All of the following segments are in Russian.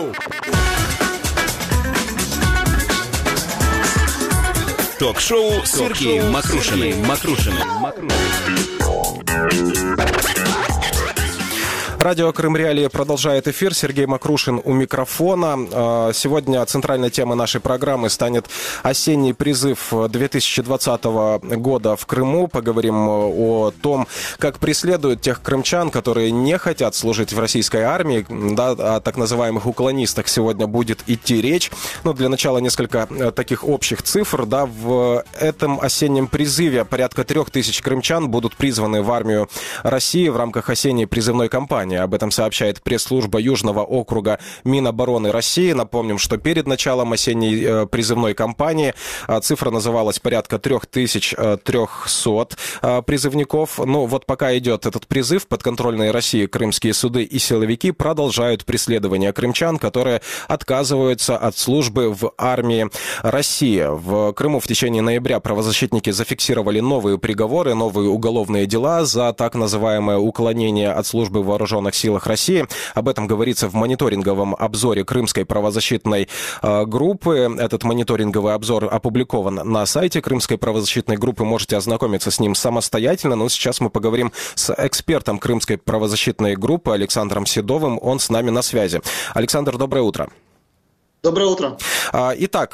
Ток-шоу с Сергеем Макрушиным. Радио Крым Реалии продолжает эфир. Сергей Макрушин у микрофона. Сегодня центральной темой нашей программы станет осенний призыв 2020 года в Крыму. Поговорим о том, как преследуют тех крымчан, которые не хотят служить в российской армии. Да, о так называемых уклонистах сегодня будет идти речь. Но для начала несколько таких общих цифр. Да, в этом осеннем призыве порядка 3000 крымчан будут призваны в армию России в рамках осенней призывной кампании. Об этом сообщает пресс-служба Южного округа Минобороны России. Напомним, что перед началом осенней призывной кампании цифра называлась порядка 3300 призывников. Ну вот пока идет этот призыв, подконтрольные России крымские суды и силовики продолжают преследование крымчан, которые отказываются от службы в армии России. В Крыму в течение ноября правозащитники зафиксировали новые приговоры, новые уголовные дела за так называемое уклонение от службы в вооруженных силах России. Об этом говорится в мониторинговом обзоре Крымской правозащитной группы. Этот мониторинговый обзор опубликован на сайте Крымской правозащитной группы. Можете ознакомиться с ним самостоятельно. Но сейчас мы поговорим с экспертом Крымской правозащитной группы Александром Седовым. Он с нами на связи. Александр, доброе утро. Доброе утро. Итак,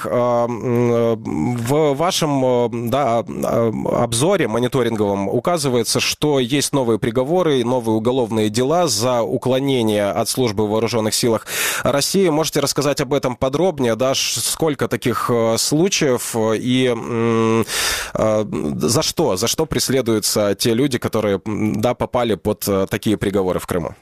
в вашем обзоре мониторинговом указывается, что есть новые приговоры, новые уголовные дела за уклонение от службы в вооруженных силах России. Можете рассказать об этом подробнее, да, сколько таких случаев и за что преследуются те люди, которые, да, попали под такие приговоры в Крыму?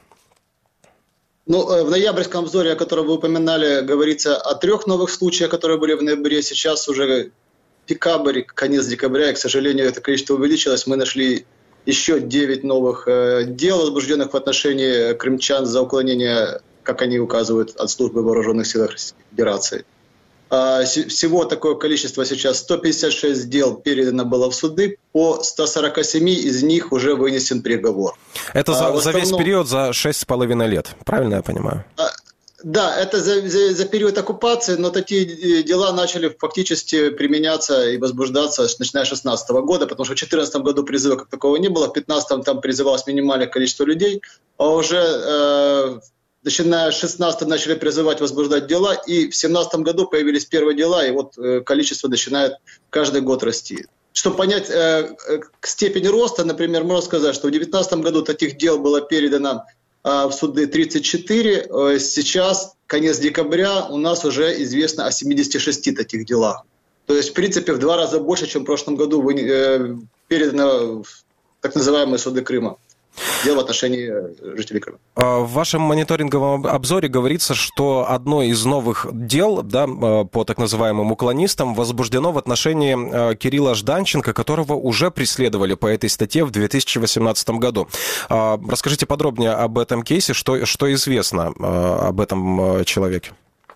Ну, в ноябрьском обзоре, о котором вы упоминали, говорится о 3 новых случаях, которые были в ноябре. Сейчас уже декабрь, конец декабря, и, к сожалению, это количество увеличилось. Мы нашли еще 9 новых дел, возбужденных в отношении крымчан за уклонение, как они указывают, от службы в вооруженных силах Российской Федерации. Всего такое количество сейчас 156 дел передано было в суды, по 147 из них уже вынесен приговор. Это за весь период, за 6,5 лет, правильно я понимаю? Да, это за период оккупации, но такие дела начали фактически применяться и возбуждаться начиная с 2016 года, потому что в 2014 году призыва как такого не было, в 2015 там призывалось минимальное количество людей, а уже начиная с 2016 начали призывать возбуждать дела, и в 2017 году появились первые дела, и вот количество начинает каждый год расти. Чтобы понять степень роста, например, можно сказать, что в 2019 году таких дел было передано в суды 34, сейчас, конец декабря, у нас уже известно о 76 таких делах. То есть, в принципе, в 2 раза больше, чем в прошлом году передано в так называемые суды Крыма. Дело в отношении жителей Крыма. В вашем мониторинговом обзоре говорится, что одно из новых дел, да, по так называемым уклонистам возбуждено в отношении Кирилла Жданченко, которого уже преследовали по этой статье в 2018 году. Расскажите подробнее об этом кейсе, что известно об этом человеке.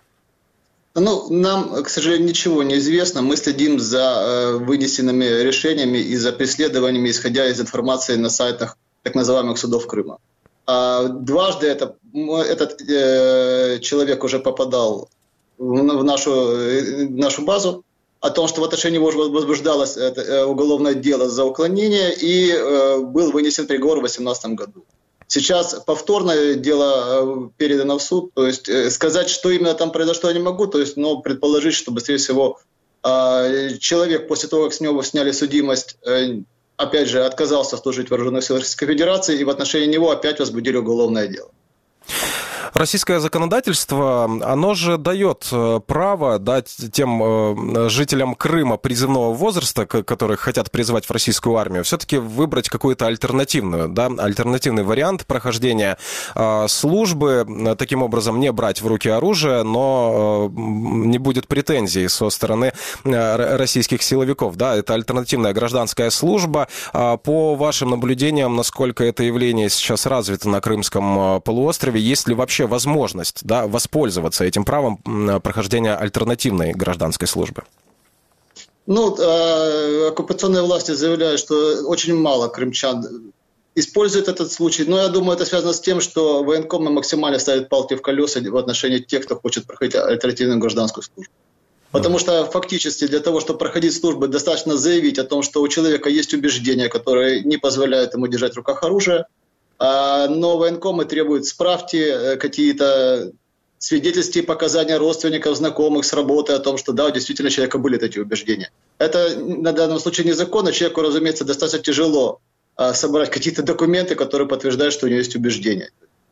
Ну, нам, к сожалению, ничего не известно. Мы следим за вынесенными решениями и за преследованиями, исходя из информации на сайтах так называемых судов Крыма. Дважды этот человек уже попадал в нашу базу о том, что в отношении него уже возбуждалось уголовное дело за уклонение, и был вынесен приговор в 2018 году. Сейчас повторное дело передано в суд, то есть сказать, что именно там произошло, я не могу, но предположить, что, быстрее всего, человек после того, как с него сняли судимость, опять же, отказался служить в вооруженных силах Российской Федерации, и в отношении него опять возбудили уголовное дело. Российское законодательство, оно же дает право дать тем жителям Крыма призывного возраста, которые хотят призывать в российскую армию, все-таки выбрать какую-то альтернативный вариант прохождения службы, таким образом не брать в руки оружие, но не будет претензий со стороны российских силовиков. Да, это альтернативная гражданская служба. По вашим наблюдениям, насколько это явление сейчас развито на Крымском полуострове, есть ли вообще возможность, да, воспользоваться этим правом прохождения альтернативной гражданской службы? Оккупационные власти заявляют, что очень мало крымчан используют этот случай. Но я думаю, это связано с тем, что военкомы максимально ставят палки в колеса в отношении тех, кто хочет проходить альтернативную гражданскую службу. Потому что фактически для того, чтобы проходить службу, достаточно заявить о том, что у человека есть убеждения, которые не позволяют ему держать в руках оружие. Но военкомы требуют справки, какие-то свидетельства, показания родственников, знакомых с работы о том, что да, действительно у человека были эти убеждения. Это на данном случае незаконно. Человеку, разумеется, достаточно тяжело собрать какие-то документы, которые подтверждают, что у него есть убеждения.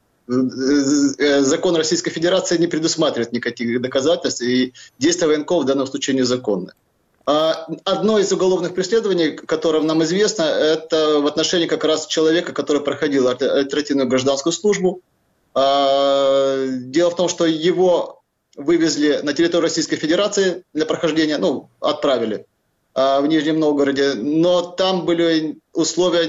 Закон Российской Федерации не предусматривает никаких доказательств, и действия военкомов в данном случае незаконны. Одно из уголовных преследований, которое нам известно, это в отношении как раз человека, который проходил альтернативную гражданскую службу. Дело в том, что его вывезли на территорию Российской Федерации для прохождения, отправили в Нижнем Новгороде, но там были условия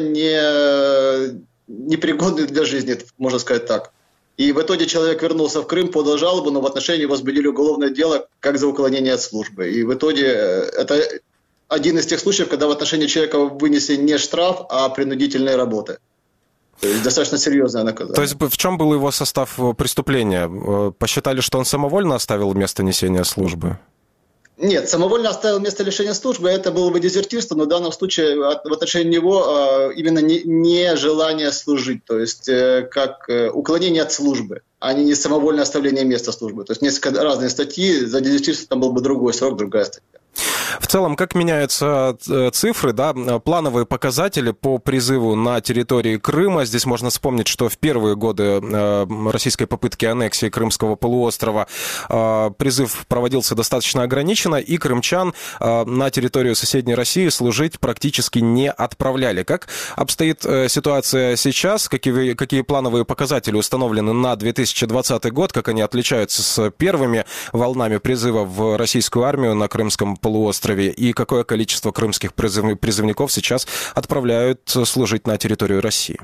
непригодные для жизни, можно сказать так. И в итоге человек вернулся в Крым, подал жалобу, но в отношении его возбудили уголовное дело как за уклонение от службы. И в итоге это один из тех случаев, когда в отношении человека вынесли не штраф, а принудительные работы. То есть достаточно серьезное наказание. То есть в чем был его состав преступления? Посчитали, что он самовольно оставил место несения службы? Нет, самовольно оставил место лишения службы, это было бы дезертирство, но в данном случае в отношении него именно не желание служить, то есть как уклонение от службы, а не самовольное оставление места службы. То есть несколько разные статьи, за дезертирство там был бы другой срок, другая статья. В целом, как меняются цифры, да, плановые показатели по призыву на территории Крыма? Здесь можно вспомнить, что в первые годы российской попытки аннексии Крымского полуострова призыв проводился достаточно ограниченно, и крымчан на территорию соседней России служить практически не отправляли. Как обстоит ситуация сейчас? Какие плановые показатели установлены на 2020 год? Как они отличаются с первыми волнами призыва в российскую армию на Крымском полуострове, и какое количество крымских призывников сейчас отправляют служить на территорию России?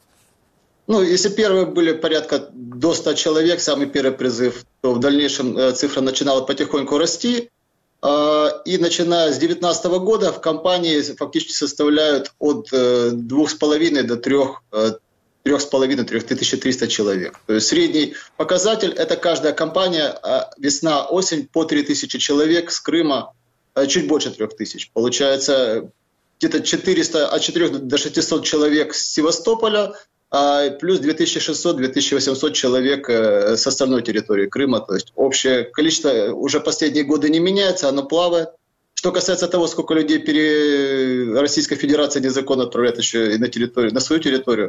Если первые были порядка до 100 человек, самый первый призыв, то в дальнейшем цифра начинала потихоньку расти. И начиная с 2019 года в компании фактически составляют от 2,5 до 3,5-3300 человек. То есть средний показатель – это каждая компания весна-осень по 3000 человек с Крыма, чуть больше 3000. Получается где-то от 4 до 600 человек с Севастополя, плюс 2600-2800 человек с остальной территории Крыма. То есть общее количество уже последние годы не меняется, оно плавает. Что касается того, сколько людей Российская Федерация незаконно отправляет еще и на свою территорию,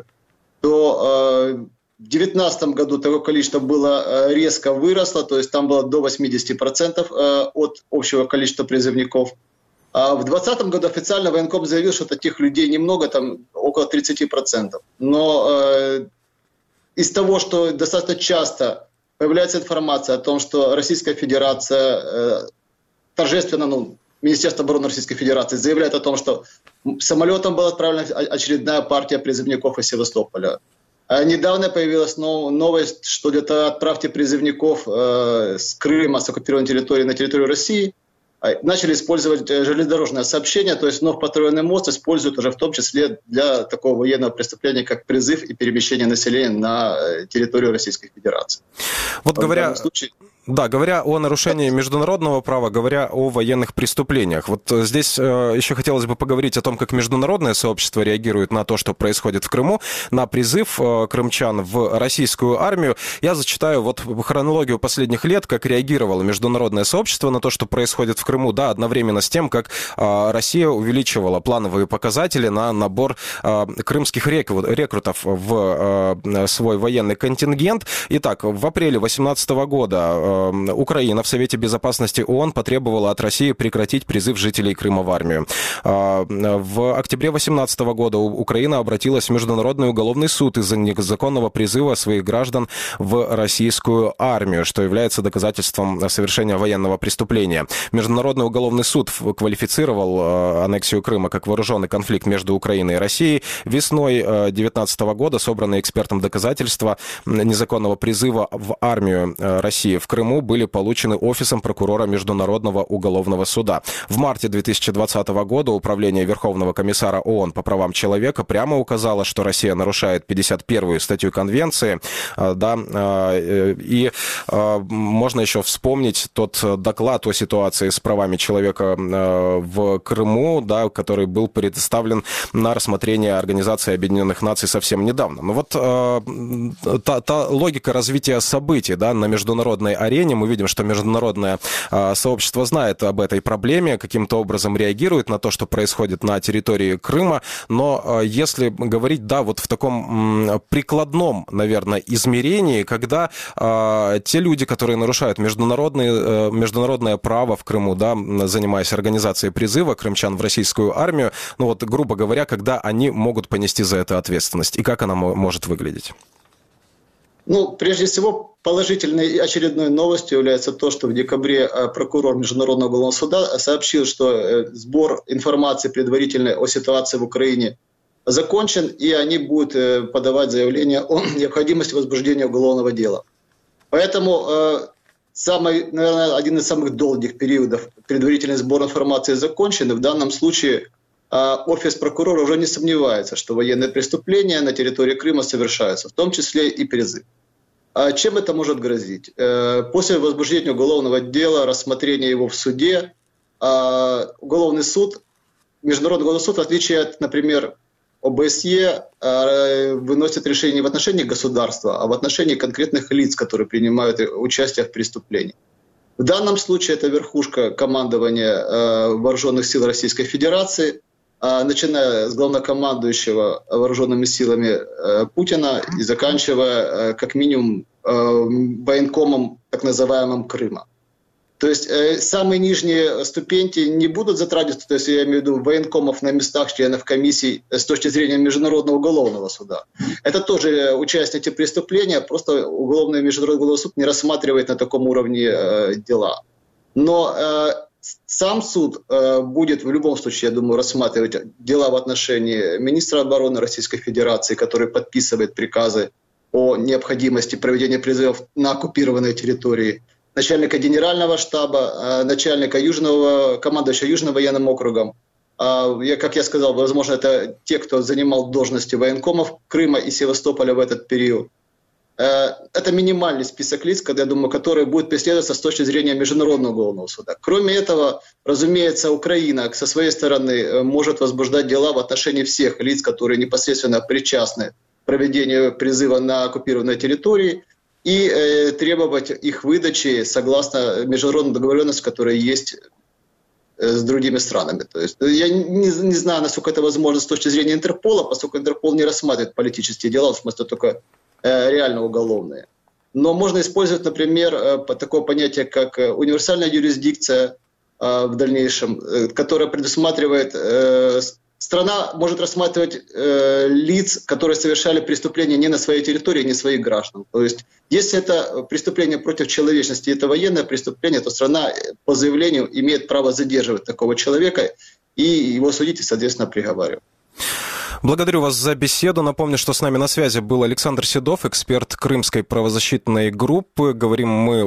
то в 2019 году такое количество было резко выросло, то есть там было до 80% от общего количества призывников. А в 2020 году официально военком заявил, что таких людей немного, там около 30%. Но из того, что достаточно часто появляется информация о том, что Российская Федерация торжественно, Министерство обороны Российской Федерации заявляет о том, что самолетом была отправлена очередная партия призывников из Севастополя. Недавно появилась новость, что для отправки призывников с Крыма, с оккупированной территории на территорию России, начали использовать железнодорожное сообщение, то есть вновь построенный мост используют уже в том числе для такого военного преступления, как призыв и перемещение населения на территорию Российской Федерации. Вот говоря о нарушении международного права, говоря о военных преступлениях, вот здесь еще хотелось бы поговорить о том, как международное сообщество реагирует на то, что происходит в Крыму, на призыв крымчан в российскую армию. Я зачитаю вот хронологию последних лет, как реагировало международное сообщество на то, что происходит в Крыму, да, одновременно с тем, как Россия увеличивала плановые показатели на набор крымских рекрутов в свой военный контингент. Итак, в апреле 2018 года Украина в Совете Безопасности ООН потребовала от России прекратить призыв жителей Крыма в армию. В октябре 2018 года Украина обратилась в Международный уголовный суд из-за незаконного призыва своих граждан в российскую армию, что является доказательством совершения военного преступления. Международный Международный уголовный суд квалифицировал аннексию Крыма как вооруженный конфликт между Украиной и Россией. Весной 2019 года собранные экспертом доказательства незаконного призыва в армию России в Крыму были получены Офисом прокурора Международного уголовного суда. В марте 2020 года Управление Верховного комиссара ООН по правам человека прямо указало, что Россия нарушает 51-ю статью Конвенции. Да, и можно еще вспомнить тот доклад о ситуации с правами человека в Крыму, да, который был представлен на рассмотрение Организации Объединенных Наций совсем недавно. Но вот та логика развития событий, да, на международной арене, мы видим, что международное сообщество знает об этой проблеме, каким-то образом реагирует на то, что происходит на территории Крыма, но если говорить, да, вот в таком прикладном, наверное, измерении, когда те люди, которые нарушают международное право в Крыму, да, занимаясь организацией призыва крымчан в российскую армию, ну вот, грубо говоря, когда они могут понести за это ответственность, и как она может выглядеть? Ну, прежде всего, положительной очередной новостью является то, что в декабре прокурор Международного уголовного суда сообщил, что сбор информации предварительной о ситуации в Украине закончен, и они будут подавать заявление о необходимости возбуждения уголовного дела. Поэтому наверное, один из самых долгих периодов предварительный сбор информации закончен, и в данном случае офис прокурора уже не сомневается, что военные преступления на территории Крыма совершаются, в том числе и призыв. Чем это может грозить? После возбуждения уголовного дела, рассмотрения его в суде, уголовный суд, Международный уголовный суд, в отличие от, например, ОБСЕ, выносит решение не в отношении государства, а в отношении конкретных лиц, которые принимают участие в преступлении. В данном случае это верхушка командования Вооруженных сил Российской Федерации, начиная с главнокомандующего Вооруженными силами Путина и заканчивая как минимум военкомом так называемым Крыма. То есть самые нижние ступеньки не будут затрагиваться, то есть я имею в виду военкомов на местах, членов комиссий с точки зрения Международного уголовного суда. Это тоже участники преступления, просто уголовный Международный уголовный суд не рассматривает на таком уровне дела. Но сам суд будет в любом случае, я думаю, рассматривать дела в отношении министра обороны Российской Федерации, который подписывает приказы о необходимости проведения призывов на оккупированной территории, начальника генерального штаба, начальника командующего Южным военным округом. Как я сказал, возможно, это те, кто занимал должности военкомов Крыма и Севастополя в этот период. Это минимальный список лиц, я думаю, которые будут преследоваться с точки зрения Международного уголовного суда. Кроме этого, разумеется, Украина со своей стороны может возбуждать дела в отношении всех лиц, которые непосредственно причастны к проведению призыва на оккупированной территории, и требовать их выдачи согласно международной договоренности, которая есть с другими странами. То есть я не знаю, насколько это возможно с точки зрения Интерпола, поскольку Интерпол не рассматривает политические дела, в смысле только реально уголовные. Но можно использовать, например, такое понятие, как универсальная юрисдикция в дальнейшем, которая предусматривает... Страна может рассматривать лиц, которые совершали преступления не на своей территории, не своих граждан. То есть, если это преступление против человечности, это военное преступление, то страна по заявлению имеет право задерживать такого человека и его судить и, соответственно, приговаривать. Благодарю вас за беседу. Напомню, что с нами на связи был Александр Седов, эксперт Крымской правозащитной группы. Говорим мы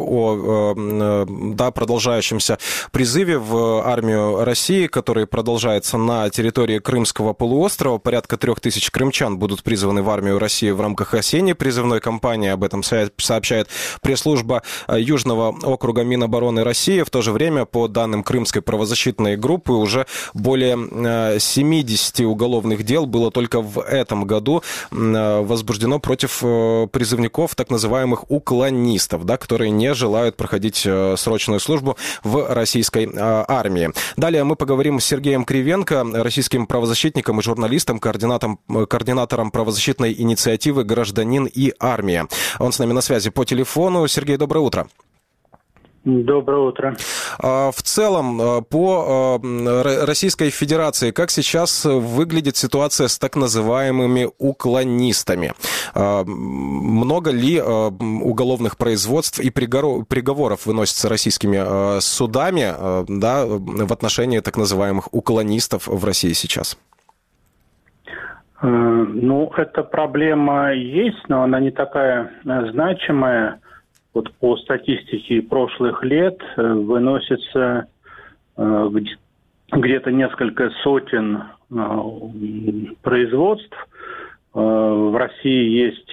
о продолжающемся призыве в армию России, который продолжается на территории Крымского полуострова. Порядка 3000 крымчан будут призваны в армию России в рамках осенней призывной кампании. Об этом сообщает пресс-служба Южного округа Минобороны России. В то же время, по данным Крымской правозащитной группы, уже более 70 уголовных дел было только в этом году возбуждено против призывников, так называемых уклонистов, да, которые не желают проходить срочную службу в российской армии. Далее мы поговорим с Сергеем Кривенко, российским правозащитником и журналистом, координатором правозащитной инициативы «Гражданин и армия». Он с нами на связи по телефону. Сергей, доброе утро. Доброе утро. В целом, по Российской Федерации, как сейчас выглядит ситуация с так называемыми уклонистами? Много ли уголовных производств и приговоров выносится российскими судами, да, в отношении так называемых уклонистов в России сейчас? Ну, эта проблема есть, но она не такая значимая. Вот по статистике прошлых лет выносится где-то несколько сотен производств. В России есть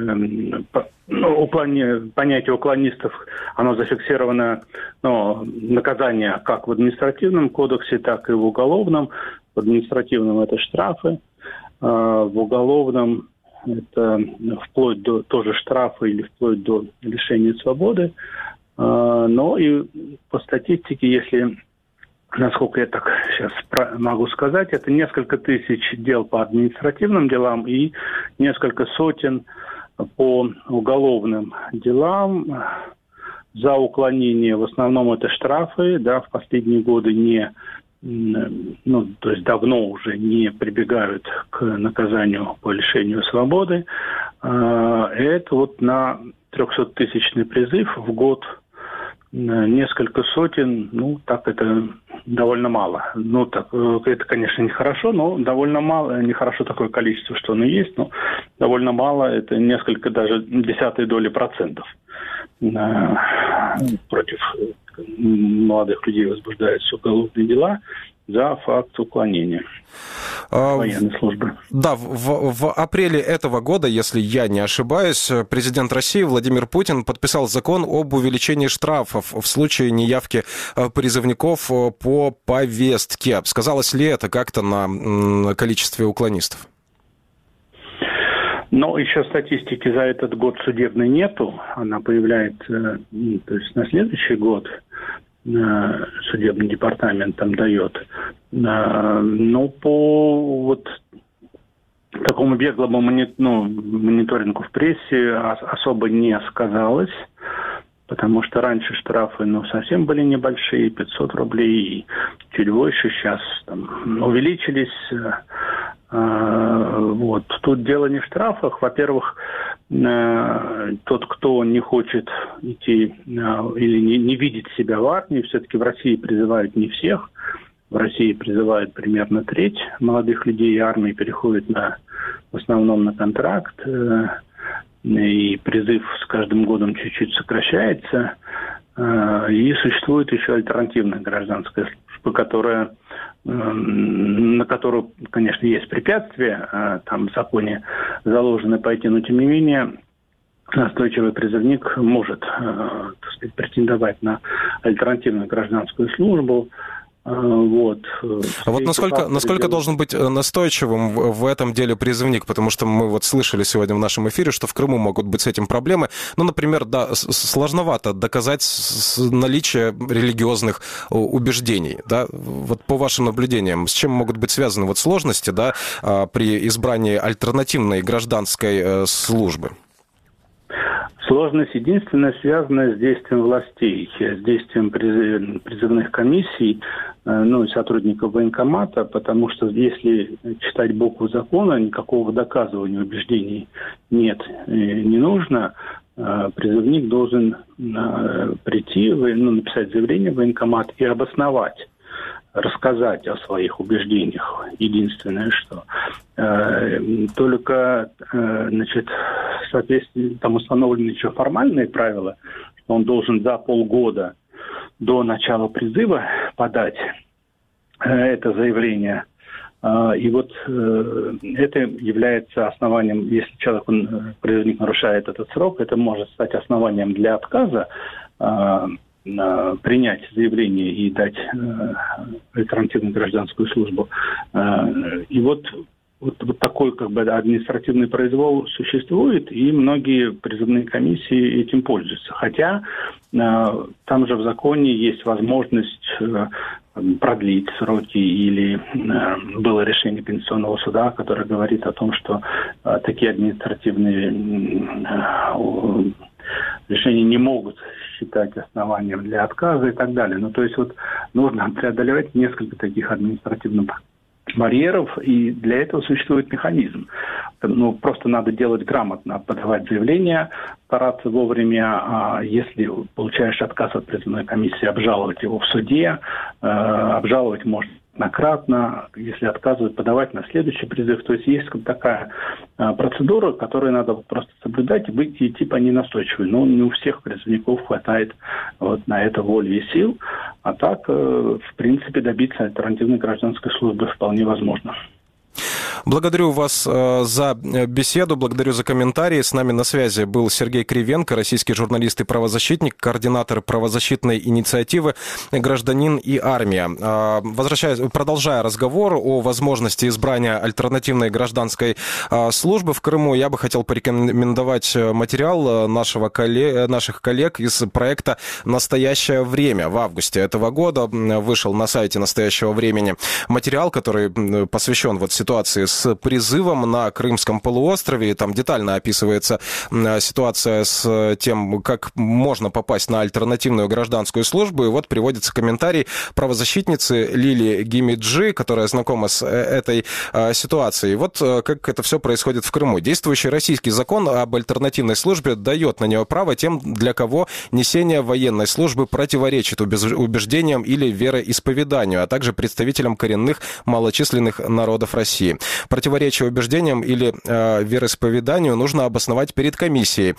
понятие уклонистов, оно зафиксировано, наказание как в административном кодексе, так и в уголовном. В административном это штрафы, в уголовном это вплоть до тоже штрафа или вплоть до лишения свободы. Но и по статистике, если, насколько я так сейчас могу сказать, это несколько тысяч дел по административным делам и несколько сотен по уголовным делам. За уклонение в основном это штрафы, да, в последние годы то есть давно уже не прибегают к наказанию по лишению свободы. Это вот на 300-тысячный призыв в год несколько сотен, так это довольно мало. Это, конечно, нехорошо, но довольно мало, нехорошо такое количество, что оно есть, но довольно мало, это несколько, даже десятые доли процентов. Против молодых людей возбуждаются уголовные дела за факт уклонения военной службы. Да, в апреле этого года, если я не ошибаюсь, президент России Владимир Путин подписал закон об увеличении штрафов в случае неявки призывников по повестке. Сказалось ли это как-то на количестве уклонистов? Но еще статистики за этот год судебной нету. Она появляется, то есть на следующий год судебный департамент там дает. Но по вот такому беглому мониторингу в прессе особо не сказалось, потому что раньше штрафы совсем были небольшие, 500 рублей и чуть больше, сейчас увеличились. Вот. Тут дело не в штрафах. Во-первых, тот, кто не хочет идти или не видит себя в армии, все-таки в России призывают не всех. В России призывают примерно треть молодых людей, и армии переходит в основном на контракт. И призыв с каждым годом чуть-чуть сокращается. И существует еще альтернативная гражданская служба, на которую, конечно, есть препятствия, там в законе заложено пойти, но тем не менее настойчивый призывник может, претендовать на альтернативную гражданскую службу. Вот. А вот насколько должен быть настойчивым в этом деле призывник? Потому что мы слышали сегодня в нашем эфире, что в Крыму могут быть с этим проблемы. Например, да, сложновато доказать наличие религиозных убеждений. Да? Вот по вашим наблюдениям, с чем могут быть связаны сложности, да, при избрании альтернативной гражданской службы? Сложность единственная связана с действием властей, с действием призывных комиссий, и сотрудников военкомата, потому что если читать букву закона, никакого доказывания убеждений нет, не нужно. Призывник должен прийти, написать заявление в военкомат и обосновать, рассказать о своих убеждениях. Единственное, что только, в соответствии, там установлены еще формальные правила, что он должен за полгода до начала призыва подать это заявление. И это является основанием, если призывник нарушает этот срок, это может стать основанием для отказа принять заявление и дать альтернативную гражданскую службу. И вот такой административный произвол существует, и многие призывные комиссии этим пользуются. Хотя там же в законе есть возможность продлить сроки, или было решение Конституционного суда, которое говорит о том, что такие административные решения не могут считать основанием для отказа и так далее. Ну, то есть вот нужно преодолевать несколько таких административных барьеров, и для этого существует механизм. Ну, просто надо делать грамотно, подавать заявление, стараться вовремя, если получаешь отказ от призывной комиссии, обжаловать его в суде, обжаловать можно однократно, если отказывают, подавать на следующий призыв. То есть есть такая процедура, которую надо просто соблюдать и идти по ней настойчиво. Но не у всех призывников хватает вот на это воли и сил. А так, в принципе, добиться альтернативной гражданской службы вполне возможно. Благодарю вас за беседу, благодарю за комментарии. С нами на связи был Сергей Кривенко, российский журналист и правозащитник, координатор правозащитной инициативы «Гражданин и армия». Продолжая разговор о возможности избрания альтернативной гражданской службы в Крыму, я бы хотел порекомендовать материал наших коллег из проекта «Настоящее время». В августе этого года вышел на сайте «Настоящего времени» материал, который посвящен вот ситуации с призывом на Крымском полуострове. Там детально описывается ситуация с тем, как можно попасть на альтернативную гражданскую службу. И вот приводится комментарий правозащитницы Лилии Гимиджи, которая знакома с этой ситуацией. Вот как это все происходит в Крыму. Действующий российский закон об альтернативной службе дает на нее право тем, для кого несение военной службы противоречит убеждениям или вероисповеданию, а также представителям коренных малочисленных народов России. Противоречие убеждениям или вероисповеданию нужно обосновать перед комиссией.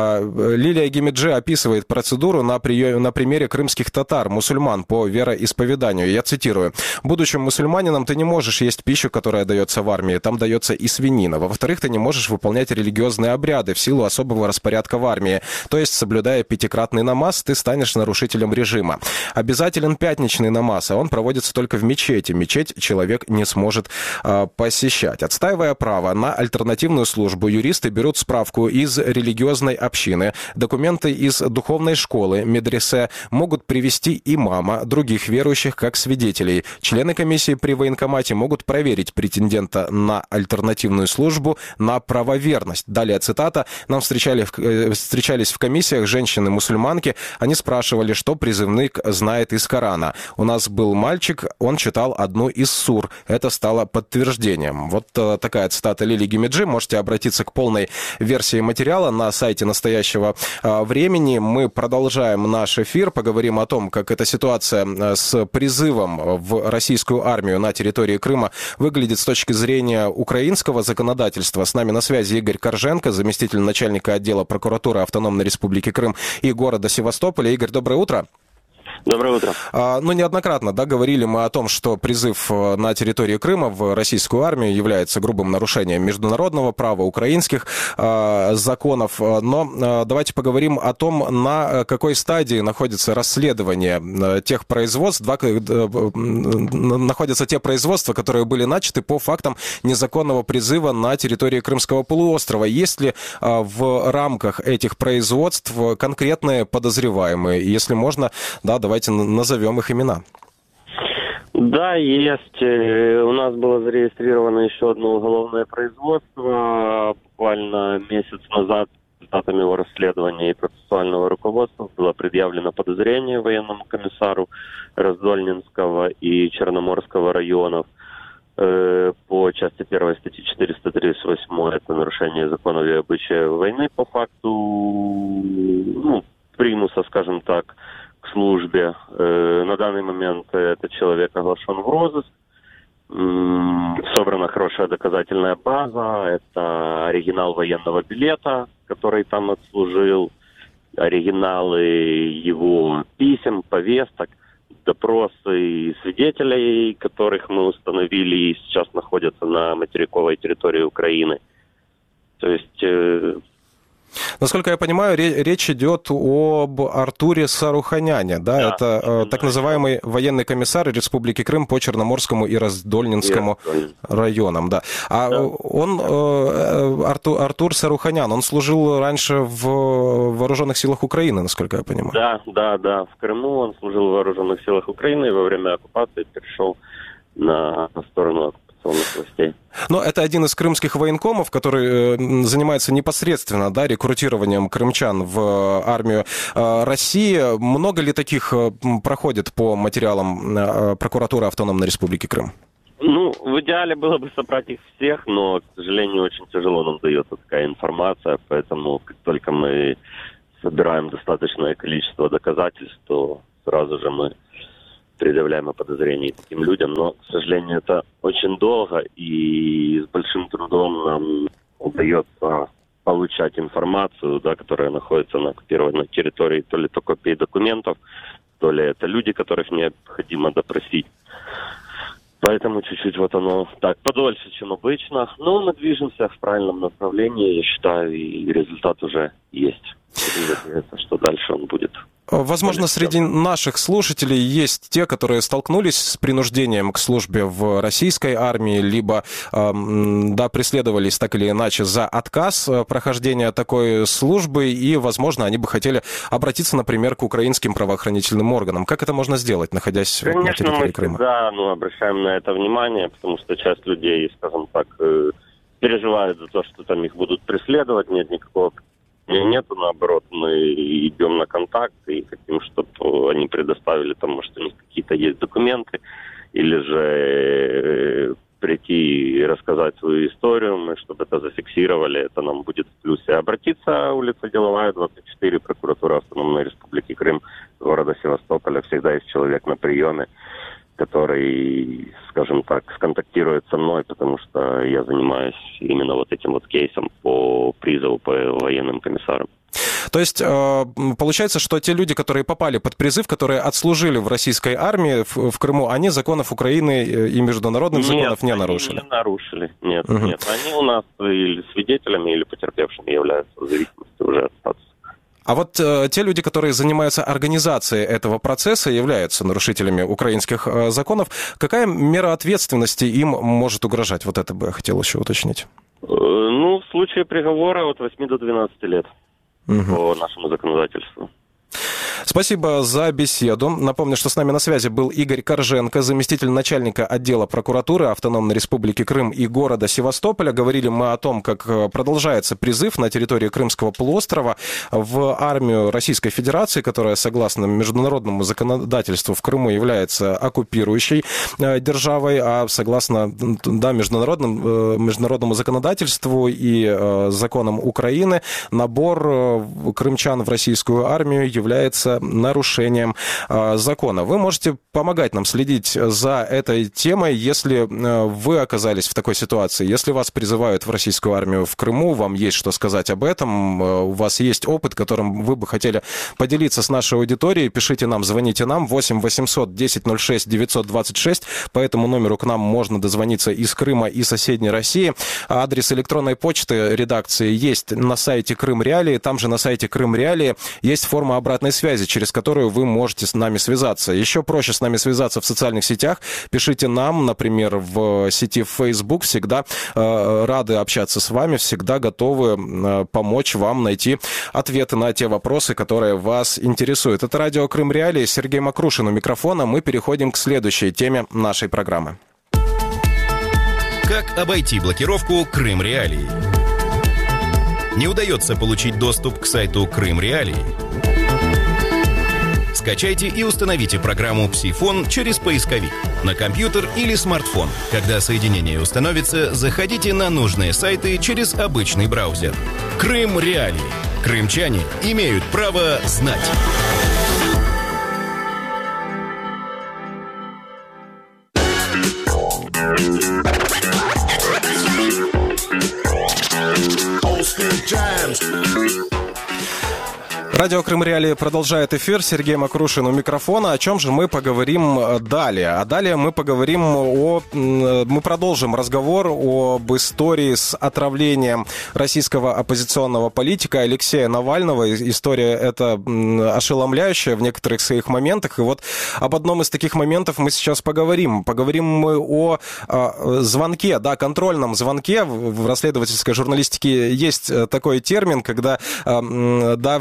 Лилия Гимиджи описывает процедуру на примере крымских татар, мусульман по вероисповеданию. Я цитирую. «Будучи мусульманином, ты не можешь есть пищу, которая дается в армии. Там дается и свинина. Во-вторых, ты не можешь выполнять религиозные обряды в силу особого распорядка в армии. То есть, соблюдая пятикратный намаз, ты станешь нарушителем режима. Обязателен пятничный намаз, а он проводится только в мечети. Мечеть человек не сможет посещать». Отстаивая право на альтернативную службу, юристы берут справку из религиозной общины, документы из духовной школы, медресе, могут привести имама, других верующих как свидетелей. Члены комиссии при военкомате могут проверить претендента на альтернативную службу на правоверность. Далее цитата. «Нам встречались в комиссиях женщины-мусульманки. Они спрашивали, что призывник знает из Корана. У нас был мальчик, он читал одну из сур. Это стало подтверждением». Вот такая цитата Лилии Гимиджи. Можете обратиться к полной версии материала на сайте «Настоящего времени». Мы продолжаем наш эфир, поговорим о том, как эта ситуация с призывом в российскую армию на территории Крыма выглядит с точки зрения украинского законодательства. С нами на связи Игорь Корженко, заместитель начальника отдела прокуратуры Автономной Республики Крым и города Севастополя. Игорь, доброе утро. Доброе утро. Неоднократно, говорили мы о том, что призыв на территории Крыма в российскую армию является грубым нарушением международного права, украинских законов. Но давайте поговорим о том, на какой стадии находится расследование тех производств, находятся те производства, которые были начаты по фактам незаконного призыва на территории Крымского полуострова. Есть ли в рамках этих производств конкретные подозреваемые? Если можно, давайте назовем их имена. Да, есть. У нас было зарегистрировано еще одно уголовное производство. Буквально месяц назад результатами его расследования и процессуального руководства было предъявлено подозрение военному комиссару Раздольнинского и Черноморского районов по части 1 статьи 438. Это нарушение законов и обычаев войны по факту примуса, скажем так, к службе. На данный момент этот человек оглашен в розыск. Собрана хорошая доказательная база. Это оригинал военного билета, который там отслужил, оригиналы его писем, повесток, допросы свидетелей, которых мы установили и сейчас находятся на материковой территории Украины. То есть... Насколько я понимаю, речь идет об Артуре Саруханяне, да? Это так называемый военный комиссар Республики Крым по Черноморскому и Раздольнинскому районам, да. Артур Саруханян, он служил раньше в Вооруженных силах Украины, насколько я понимаю. Да. В Крыму он служил в Вооруженных силах Украины и во время оккупации перешел на сторону оккупационных оккупационных властей. Но это один из крымских военкомов, который занимается непосредственно, да, рекрутированием крымчан в армию России. Много ли таких проходит по материалам прокуратуры Автономной Республики Крым? Ну, в идеале было бы собрать их всех, но, к сожалению, очень тяжело нам дается такая информация, поэтому как только мы собираем достаточное количество доказательств, то сразу же мы предъявляем подозрения таким людям. Но, к сожалению, это очень долго, и с большим трудом нам удается получать информацию, да, которая находится на оккупированной территории, то ли это копии документов, то ли это люди, которых необходимо допросить. Поэтому чуть-чуть вот оно так подольше, чем обычно. Но мы движемся в правильном направлении, я считаю, и результат уже есть. Надеюсь, что дальше он будет. Возможно, среди наших слушателей есть те, которые столкнулись с принуждением к службе в российской армии, либо да, преследовались так или иначе за отказ прохождения такой службы, и, возможно, они бы хотели обратиться, например, к украинским правоохранительным органам. Как это можно сделать, находясь на территории Крыма? Конечно, мы обращаем на это внимание, потому что часть людей, скажем так, переживают за то, что там их будут преследовать, нет никакого... Нету, наоборот, мы идем на контакт и хотим, чтобы они предоставили там, может, у них какие-то есть документы, или же прийти и рассказать свою историю, мы, чтобы это зафиксировали, это нам будет в плюсе. Обратиться, улица Деловая, 24, прокуратура Автономной Республики Крым, города Севастополя, всегда есть человек на приеме, который, скажем так, сконтактирует со мной, потому что я занимаюсь именно вот этим вот кейсом по призыву по военным комиссарам. То есть получается, что те люди, которые попали под призыв, которые отслужили в российской армии в Крыму, они законов Украины и международных законов не нарушили? Нет, не нарушили. Нет, нет. Они у нас или свидетелями, или потерпевшими являются в зависимости уже от статуса. А вот те люди, которые занимаются организацией этого процесса, являются нарушителями украинских законов. Какая мера ответственности им может угрожать? Вот это бы я хотел еще уточнить. Ну, в случае приговора от 8 до 12 лет по нашему законодательству. Спасибо за беседу. Напомню, что с нами на связи был Игорь Корженко, заместитель начальника отдела прокуратуры Автономной Республики Крым и города Севастополя. Говорили мы о том, как продолжается призыв на территории Крымского полуострова в армию Российской Федерации, которая, согласно международному законодательству, в Крыму является оккупирующей державой, а согласно международному законодательству и законам Украины, набор крымчан в российскую армию является нарушением закона. Вы можете помогать нам следить за этой темой, если вы оказались в такой ситуации. Если вас призывают в российскую армию в Крыму, вам есть что сказать об этом, у вас есть опыт, которым вы бы хотели поделиться с нашей аудиторией, пишите нам, звоните нам 8 800 10 06 926. По этому номеру к нам можно дозвониться из Крыма и соседней России. Адрес электронной почты редакции есть на сайте Крым Реалии. Там же на сайте Крым Реалии есть форма обратной связи, через которую вы можете с нами связаться. Еще проще с нами связаться в социальных сетях. Пишите нам, например, в сети Facebook. Всегда рады общаться с вами, всегда готовы помочь вам найти ответы на те вопросы, которые вас интересуют. Это радио Крым Реалии. Сергей Макрушин у микрофона. Мы переходим к следующей теме нашей программы. Как обойти блокировку Крым Реалии? Не удается получить доступ к сайту Крым Реалии? Скачайте и установите программу «Псифон» через поисковик на компьютер или смартфон. Когда соединение установится, заходите на нужные сайты через обычный браузер. Крым Реалии. Крымчане имеют право знать. Радио Крым Реалии продолжает эфир. Сергей Макрушин у микрофона. О чем же мы поговорим далее? А далее мы поговорим мы продолжим разговор об истории с отравлением российского оппозиционного политика Алексея Навального. История эта ошеломляющая в некоторых своих моментах. И вот об одном из таких моментов мы сейчас поговорим. Поговорим мы о звонке, да, контрольном звонке. В расследовательской журналистике есть такой термин, когда, да, финальный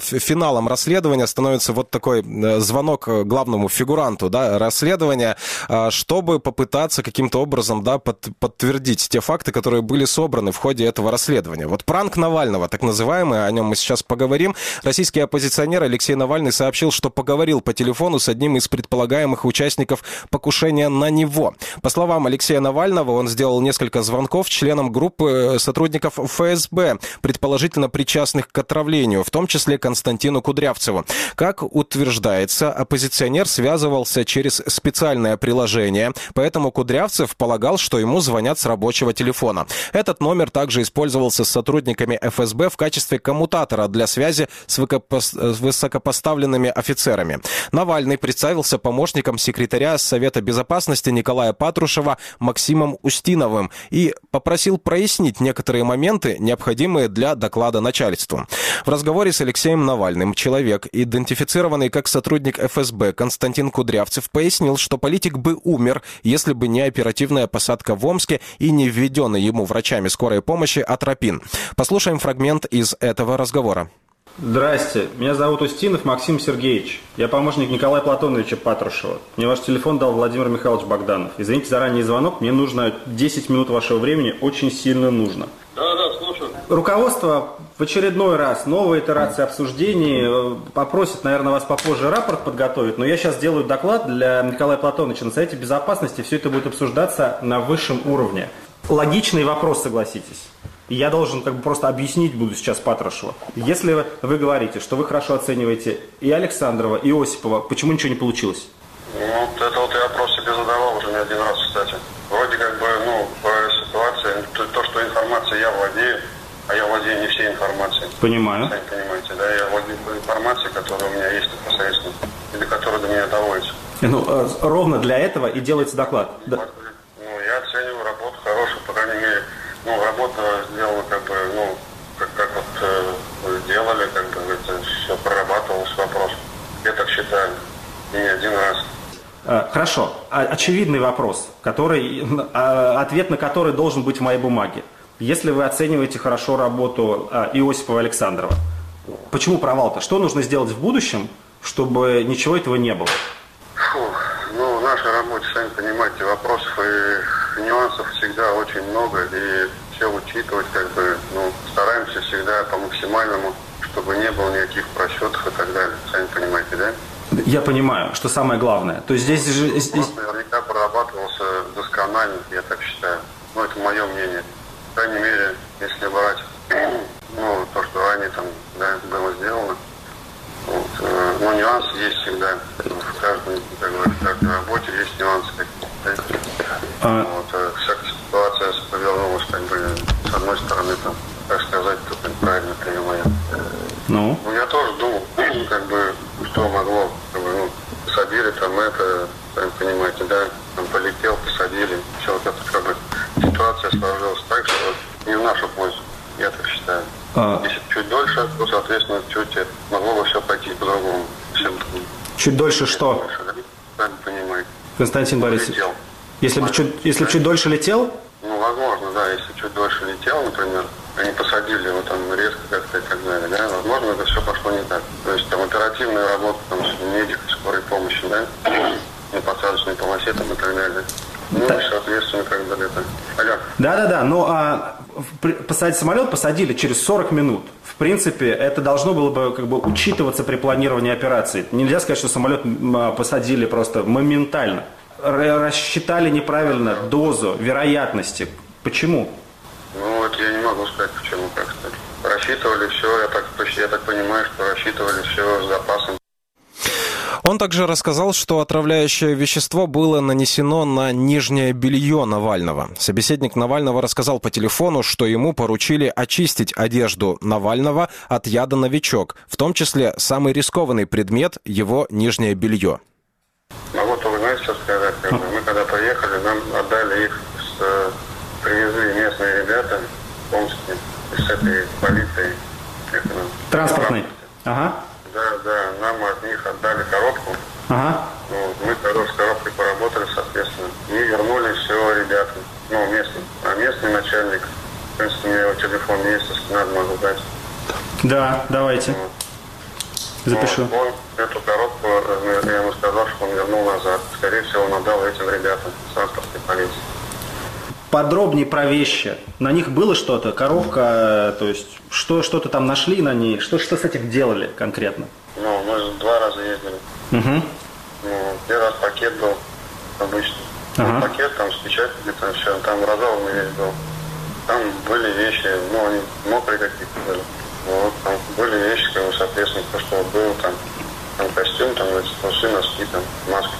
финалом расследования становится вот такой звонок главному фигуранту, да, расследования, чтобы попытаться каким-то образом, да, подтвердить те факты, которые были собраны в ходе этого расследования. Вот пранк Навального, так называемый, о нем мы сейчас поговорим. Российский оппозиционер Алексей Навальный сообщил, что поговорил по телефону с одним из предполагаемых участников покушения на него. По словам Алексея Навального, он сделал несколько звонков членам группы сотрудников ФСБ, предположительно причастных к отравлению, в том числе Константину Кудрявцеву. Как утверждается, оппозиционер связывался через специальное приложение, поэтому Кудрявцев полагал, что ему звонят с рабочего телефона. Этот номер также использовался с сотрудниками ФСБ в качестве коммутатора для связи с высокопоставленными офицерами. Навальный представился помощником секретаря Совета Безопасности Николая Патрушева Максимом Устиновым и попросил прояснить некоторые моменты, необходимые для доклада начальству. В разговоре с Алексеем Навальным человек, идентифицированный как сотрудник ФСБ Константин Кудрявцев, пояснил, что политик бы умер, если бы не оперативная посадка в Омске и не введенный ему врачами скорой помощи атропин. Послушаем фрагмент из этого разговора. Здрасте, меня зовут Устинов Максим Сергеевич. Я помощник Николая Платоновича Патрушева. Мне ваш телефон дал Владимир Михайлович Богданов. Извините за ранний звонок, мне нужно 10 минут вашего времени, очень сильно нужно. Да, слушаю. Руководство в очередной раз, новая итерация обсуждений, попросит, наверное, вас попозже рапорт подготовить, но я сейчас делаю доклад для Николая Платоновича на Совете Безопасности, все это будет обсуждаться на высшем уровне. Логичный вопрос, согласитесь. И я должен просто объяснить буду сейчас Патрушеву. Если вы говорите, что вы хорошо оцениваете и Александрова, и Осипова, почему ничего не получилось? Это я вопрос себе задавал уже не один раз, кстати. Вроде по ситуации, то, что информацией я владею, а я владею не всей информацией. Понимаю. Сами понимаете, да, я владею информацией, которая у меня есть непосредственно, или которая до меня доводится. Ровно для этого и делается доклад. Да. Я оцениваю работу хорошую, по крайней мере. Работа сделана как вы сделали, это все прорабатывалось вопрос. Я так считаю, и не один раз. Хорошо. Очевидный вопрос, ответ на который должен быть в моей бумаге. Если вы оцениваете хорошо работу Иосипова и Александрова, почему провал-то? Что нужно сделать в будущем, чтобы ничего этого не было? В нашей работе, сами понимаете, вопросов и нюансов всегда очень много, и все учитывать, стараемся всегда по максимальному, чтобы не было никаких просчетов и так далее. Сами понимаете, да? Я понимаю, что самое главное. То есть здесь наверняка прорабатывался досконально, я так считаю. Это мое мнение. По крайней мере, если брать то, что ранее было сделано. Нюансы есть всегда. В каждой работе есть нюансы какие-то. Всякая ситуация повернулась, с одной стороны, так сказать, тут неправильно принимаю. Я тоже думал, что могло, посадили это, сами понимаете, да, полетел, посадили, все ситуация сложилась так, что не в нашу пользу, я так считаю. Если чуть дольше, то, соответственно, могло бы все пойти по-другому. Чуть дольше что? Дольше, да? Сами понимаете. Константин Борисович, если бы чуть дольше летел? Возможно, да, если чуть дольше летел, например, они посадили его резко как-то и так далее, да, возможно, это все пошло не так. То есть оперативная работа, медик, скорой помощи, да, на посадочной полосе и так далее. Соответственно, Алло. Да, посадить самолет посадили через 40 минут. В принципе, это должно было бы учитываться при планировании операции. Нельзя сказать, что самолет посадили просто моментально. Рассчитали неправильно дозу, вероятности. Почему? Это я не могу сказать, почему, как сказать. Рассчитывали все, я так понимаю, что рассчитывали все с запасом. Он также рассказал, что отравляющее вещество было нанесено на нижнее белье Навального. Собеседник Навального рассказал по телефону, что ему поручили очистить одежду Навального от яда «Новичок», в том числе самый рискованный предмет – его нижнее белье. Вы знаете, что сказать? Мы когда поехали, нам отдали их, привезли местные ребята в Омске, с этой полиции. Транспортной? Ага. Да, нам от них отдали коробку. Ага. Мы с коробкой поработали, соответственно. И вернули все ребятам, местным. А местный начальник, в принципе, у меня его телефон есть, если надо, могу дать. Да, давайте. Запишу. Он эту коробку, я ему сказал, что он вернул назад. Скорее всего, он отдал этим ребятам с транспортной полиции. Подробнее про вещи. На них было что-то? Коробка, то есть что-то там нашли на ней? Что с этим делали конкретно? Ну, мы 2 раза ездили. Угу. Ну, 1 раз пакет был обычный. Ага. Пакет там с печатью, там все, там разорванный весь был. Там были вещи, ну, они мокрые какие-то были. Вот, там были вещи, как бы, соответственно, то, что вот было, там костюм, там, эти трусы, носки, там, маска.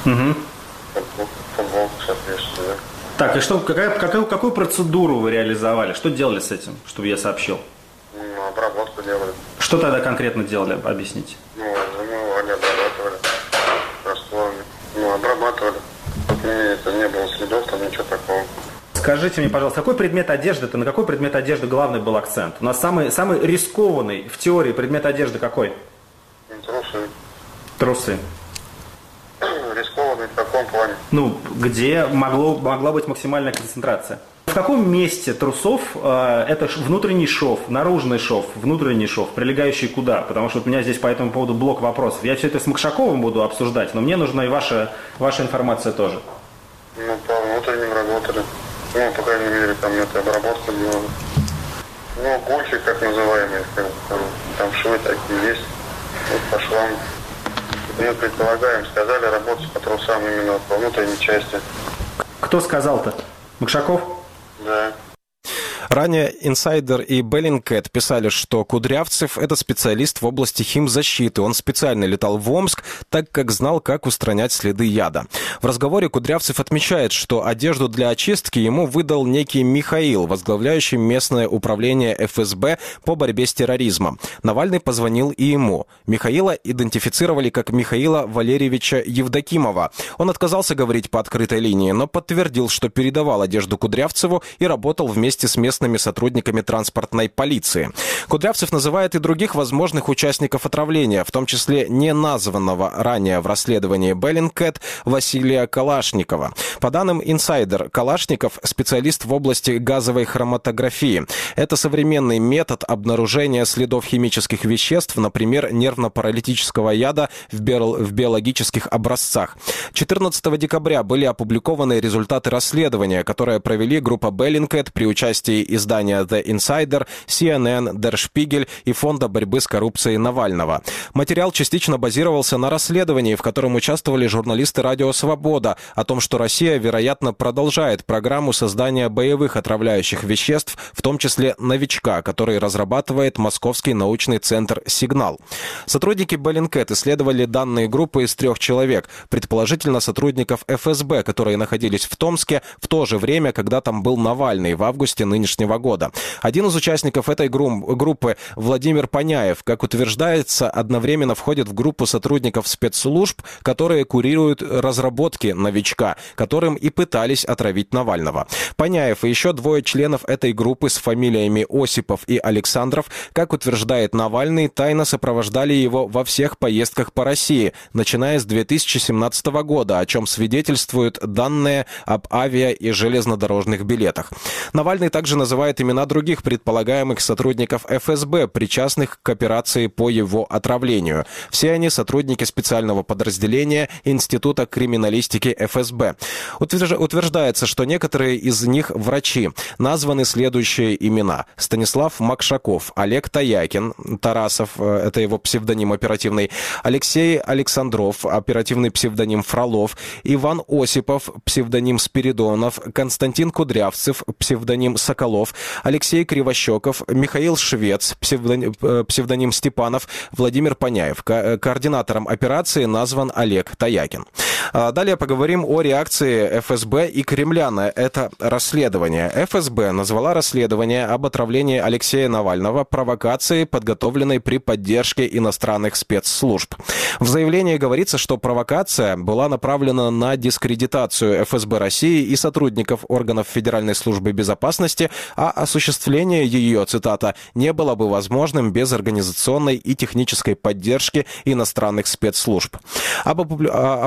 Угу. Футболка, соответственно, да. Так, и что, какую процедуру вы реализовали? Что делали с этим, чтобы я сообщил? Ну, обработку делали. Что тогда конкретно делали, объясните? Ну, замывали, обрабатывали растворами. Ну, обрабатывали. Тут это не было следов, там ничего такого. Скажите мне, пожалуйста, какой предмет одежды, на какой предмет одежды главный был акцент? У нас самый рискованный в теории предмет одежды какой? Трусы. Трусы. Рискованный в каком плане? Ну, где могла быть максимальная концентрация? В каком месте трусов это внутренний шов, наружный шов, внутренний шов, прилегающий куда? Потому что у меня здесь по этому поводу блок вопросов. Я все это с Макшаковым буду обсуждать, но мне нужна и ваша информация тоже. Ну, по внутренним работали. Ну, по крайней мере, там это обработка делали. Ну, гульфи, как называемые, там швы такие есть. Вот по швам. Мы предполагаем, сказали работать по трусам именно по внутренней части. Кто сказал-то? Макшаков? Да. Ранее «Инсайдер» и Bellingcat писали, что Кудрявцев – это специалист в области химзащиты. Он специально летал в Омск, так как знал, как устранять следы яда. В разговоре Кудрявцев отмечает, что одежду для очистки ему выдал некий Михаил, возглавляющий местное управление ФСБ по борьбе с терроризмом. Навальный позвонил и ему. Михаила идентифицировали как Михаила Валерьевича Евдокимова. Он отказался говорить по открытой линии, но подтвердил, что передавал одежду Кудрявцеву и работал вместе с местными сотрудниками транспортной полиции. Кудрявцев называет и других возможных участников отравления, в том числе не названного ранее в расследовании Bellingcat Василия Калашникова. По данным «Инсайдер», Калашников – специалист в области газовой хроматографии. Это современный метод обнаружения следов химических веществ, например, нервно-паралитического яда в биологических образцах. 14 декабря были опубликованы результаты расследования, которое провели группа Bellingcat при участии издания The Insider, CNN, Der Spiegel и Фонда борьбы с коррупцией Навального. Материал частично базировался на расследовании, в котором участвовали журналисты «Радио Свобода», о том, что Россия, вероятно, продолжает программу создания боевых отравляющих веществ, в том числе «Новичка», который разрабатывает Московский научный центр «Сигнал». Сотрудники Bellingcat исследовали данные группы из 3 человек, предположительно сотрудников ФСБ, которые находились в Томске в то же время, когда там был Навальный в августе нынешнего года. Один из участников этой группы, Владимир Паняев, как утверждается, одновременно входит в группу сотрудников спецслужб, которые курируют разработки «Новичка», которым и пытались отравить Навального. Паняев и еще 2 членов этой группы с фамилиями Осипов и Александров, как утверждает Навальный, тайно сопровождали его во всех поездках по России, начиная с 2017 года, о чем свидетельствуют данные об авиа- и железнодорожных билетах. Навальный также называет имена других предполагаемых сотрудников ФСБ, причастных к операции по его отравлению. Все они сотрудники специального подразделения Института криминалистики ФСБ. Утверждается, что некоторые из них врачи. Названы следующие имена: Станислав Макшаков, Олег Таякин, Тарасов, это его псевдоним оперативный, Алексей Александров, оперативный псевдоним Фролов, Иван Осипов, псевдоним Спиридонов, Константин Кудрявцев, псевдоним Соколов, Алексей Кривощеков, Михаил Швец, псевдоним Степанов, Владимир Паняев. Координатором операции назван Олег Таякин. Далее поговорим о реакции ФСБ и Кремля на это расследование. ФСБ назвала расследование об отравлении Алексея Навального провокацией, подготовленной при поддержке иностранных спецслужб. В заявлении говорится, что провокация была направлена на дискредитацию ФСБ России и сотрудников органов Федеральной службы безопасности, а осуществление ее, цитата, «не было бы возможным без организационной и технической поддержки иностранных спецслужб». Опубликованная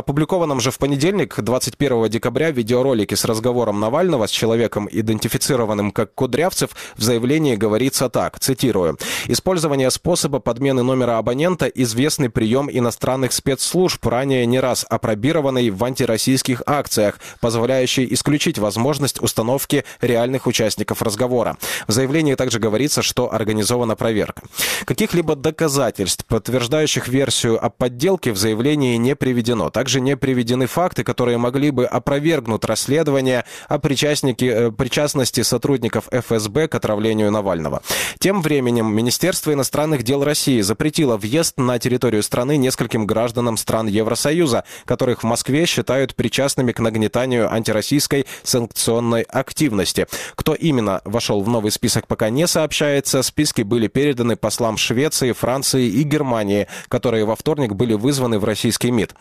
опубликованном же в понедельник, 21 декабря, видеоролике с разговором Навального с человеком, идентифицированным как Кудрявцев, в заявлении говорится так, цитирую: «Использование способа подмены номера абонента – известный прием иностранных спецслужб, ранее не раз апробированный в антироссийских акциях, позволяющий исключить возможность установки реальных участников разговора». В заявлении также говорится, что организована проверка. Каких-либо доказательств, подтверждающих версию о подделке, в заявлении не приведено. Также не приведены факты, которые могли бы опровергнуть расследование о причастности сотрудников ФСБ к отравлению Навального. Тем временем Министерство иностранных дел России запретило въезд на территорию страны нескольким гражданам стран Евросоюза, которых в Москве считают причастными к нагнетанию антироссийской санкционной активности. Кто именно вошел в новый список, пока не сообщается. Списки были переданы послам Швеции, Франции и Германии, которые во вторник были вызваны в российский МИД.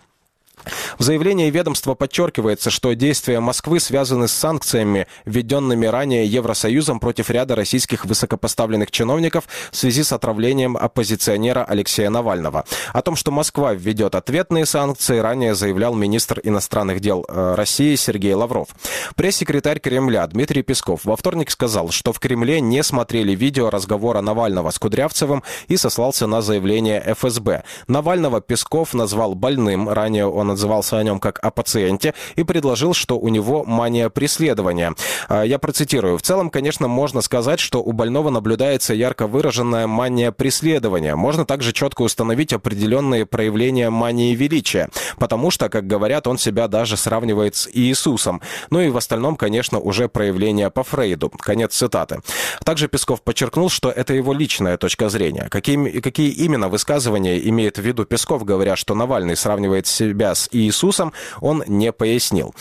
В заявлении ведомства подчеркивается, что действия Москвы связаны с санкциями, введенными ранее Евросоюзом против ряда российских высокопоставленных чиновников в связи с отравлением оппозиционера Алексея Навального. О том, что Москва введет ответные санкции, ранее заявлял министр иностранных дел России Сергей Лавров. Пресс-секретарь Кремля Дмитрий Песков во вторник сказал, что в Кремле не смотрели видео разговора Навального с Кудрявцевым и сослался на заявление ФСБ. Навального Песков назвал больным, ранее он отзывался о нем как о пациенте и предложил, что у него мания преследования. Я процитирую. «В целом, конечно, можно сказать, что у больного наблюдается ярко выраженная мания преследования. Можно также четко установить определенные проявления мании величия, потому что, как говорят, он себя даже сравнивает с Иисусом. Ну и в остальном, конечно, уже проявления по Фрейду». Конец цитаты. Также Песков подчеркнул, что это его личная точка зрения. Какие именно высказывания имеет в виду Песков, говоря, что Навальный сравнивает себя с Иисусом, он не пояснил.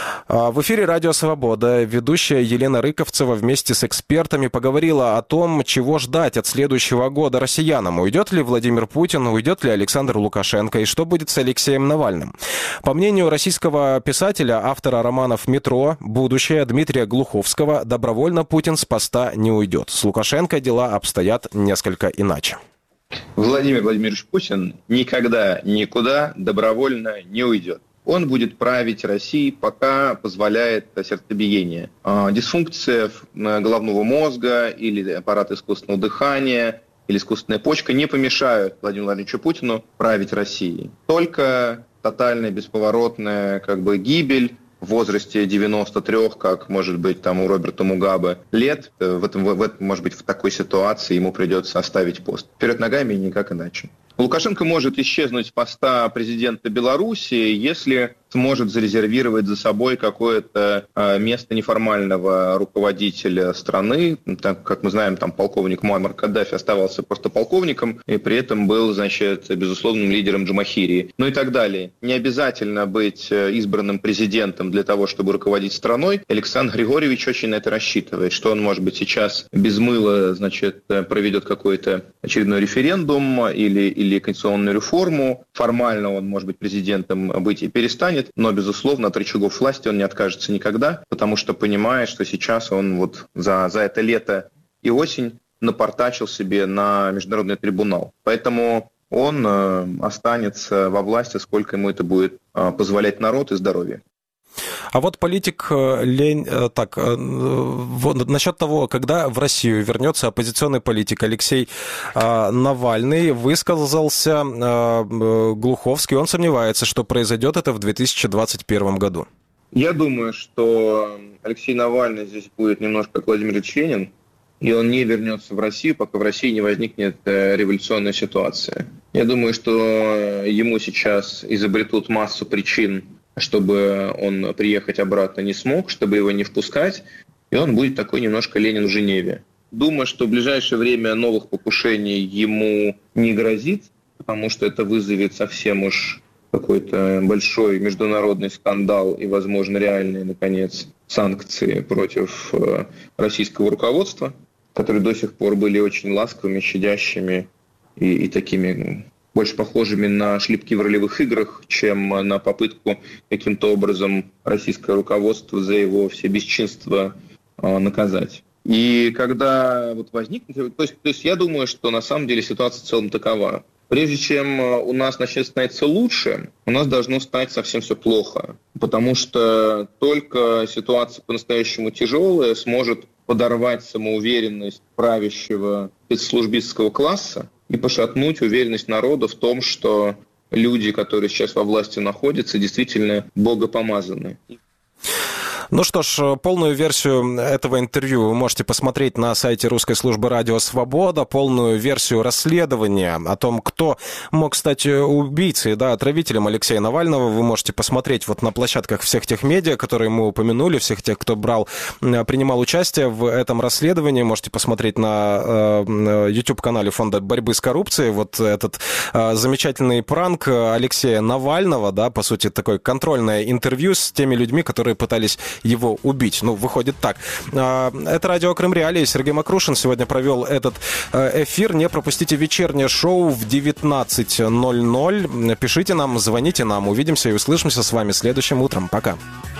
В эфире «Радио Свобода» ведущая Елена Рыковцева вместе с экспертами поговорила о том, чего ждать от следующего года россиянам. Уйдет ли Владимир Путин, уйдет ли Александр Лукашенко и что будет с Алексеем Навальным. По мнению российского писателя, автора романов «Метро», «Будущее» Дмитрия Глуховского, добровольно Путин с поста не уйдет. С Лукашенко дела обстоят несколько иначе. Владимир Владимирович Путин никогда никуда добровольно не уйдет. Он будет править Россией, пока позволяет сердцебиение. Дисфункция головного мозга или аппарат искусственного дыхания или искусственная почка не помешают Владимиру Владимировичу Путину править Россией. Только тотальная, бесповоротная гибель в возрасте 93, как может быть там у Роберта Мугабе, лет, может быть, в такой ситуации ему придется оставить пост. Вперед ногами и никак иначе. Лукашенко может исчезнуть с поста президента Беларуси, если сможет зарезервировать за собой какое-то место неформального руководителя страны. Так, как мы знаем, там полковник Муаммар Каддафи оставался просто полковником и при этом был, безусловным лидером Джамахирии. Ну и так далее. Не обязательно быть избранным президентом для того, чтобы руководить страной. Александр Григорьевич очень на это рассчитывает, что он, может быть, сейчас без мыла, проведет какой-то очередной референдум или конституционную реформу. Формально он, может быть, президентом быть и перестанет, но, безусловно, от рычагов власти он не откажется никогда, потому что понимает, что сейчас он за это лето и осень напортачил себе на международный трибунал. Поэтому он останется во власти, сколько ему это будет позволять народ и здоровье. А вот политик насчет того, когда в Россию вернется оппозиционный политик Алексей Навальный, высказался Глуховский. Он сомневается, что произойдет это в 2021 году. Я думаю, что Алексей Навальный здесь будет немножко как Владимир Ильич Ленин, и он не вернется в Россию, пока в России не возникнет революционная ситуация. Я думаю, что ему сейчас изобретут массу причин, чтобы он приехать обратно не смог, чтобы его не впускать, и он будет такой немножко Ленин в Женеве. Думаю, что в ближайшее время новых покушений ему не грозит, потому что это вызовет совсем уж какой-то большой международный скандал и, возможно, реальные, наконец, санкции против российского руководства, которые до сих пор были очень ласковыми, щадящими и такими больше похожими на шлепки в ролевых играх, чем на попытку каким-то образом российское руководство за его все бесчинства наказать. И когда возникнет... То есть я думаю, что на самом деле ситуация в целом такова. Прежде чем у нас начнет становиться лучше, у нас должно стать совсем все плохо. Потому что только ситуация по-настоящему тяжелая сможет подорвать самоуверенность правящего спецслужбистского класса и пошатнуть уверенность народа в том, что люди, которые сейчас во власти находятся, действительно богопомазаны. Ну что ж, полную версию этого интервью вы можете посмотреть на сайте русской службы «Радио Свобода», полную версию расследования о том, кто мог стать убийцей, отравителем Алексея Навального, вы можете посмотреть вот на площадках всех тех медиа, которые мы упомянули, всех тех, кто принимал участие в этом расследовании. Можете посмотреть на YouTube-канале Фонда борьбы с коррупцией вот этот замечательный пранк Алексея Навального, по сути, такое контрольное интервью с теми людьми, которые пытались его убить. Выходит так. Это радио Крым Реалии. Сергей Макрушин сегодня провел этот эфир. Не пропустите вечернее шоу в 19:00. Пишите нам, звоните нам. Увидимся и услышимся с вами следующим утром. Пока.